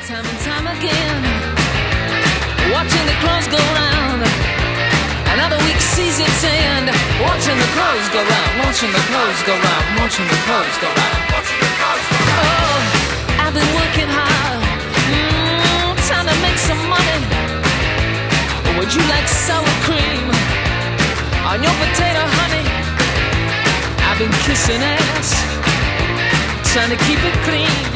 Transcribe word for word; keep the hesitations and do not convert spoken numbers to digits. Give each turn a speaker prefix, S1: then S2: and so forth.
S1: Time and time again, watching the clocks go round. Another week sees its end. Watching the clothes go round, watching the clothes go round, watching the clothes go round, watching the clothes go round. Oh, I've been working hard, mm, trying to make some money. Would you like sour cream on your potato, honey? I've been kissing ass, trying to keep it clean.